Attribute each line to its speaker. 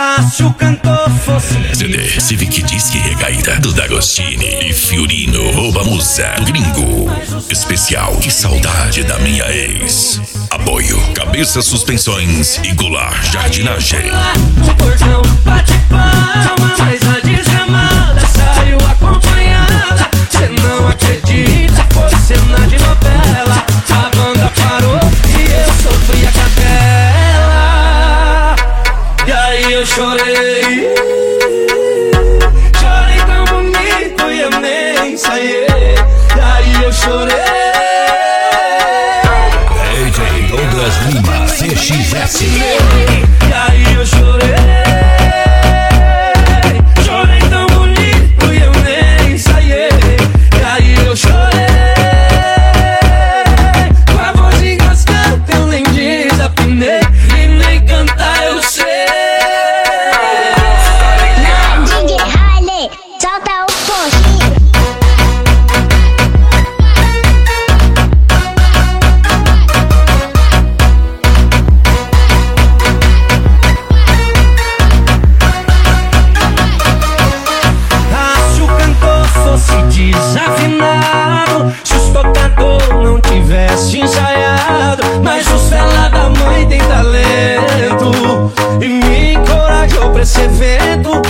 Speaker 1: Ah, se o cantor fosse
Speaker 2: CD Civic Disque Recaída do D'Agostini e Fiorino Rouba Musa do Gringo. Especial Que Saudade da Minha Ex. Apoio Cabeça Suspensões e Goulart Jardinagem.
Speaker 1: o portão bate palma, mas a desgramada saiu acompanhada. Cê não acredita, foi cena de novela. A banda parou e eu sofri a capela. E aí eu chorei, chorei tão bonito e eu nem ensaiei. E aí eu chorei.
Speaker 2: DJ Douglas Lima, CXS.
Speaker 1: E aí eu chorei, chorei tão bonito e eu nem ensaiei. E aí eu chorei, com a voz engasgada eu nem desafinei. E nem cantar eu sei.
Speaker 3: DJ Harley, solta o pontinho.
Speaker 1: Ah, se o cantor fosse desafinado, se os tocador não tivesse ensaiado, mas os fela da mãe tem talento e me encorajou pra esse evento.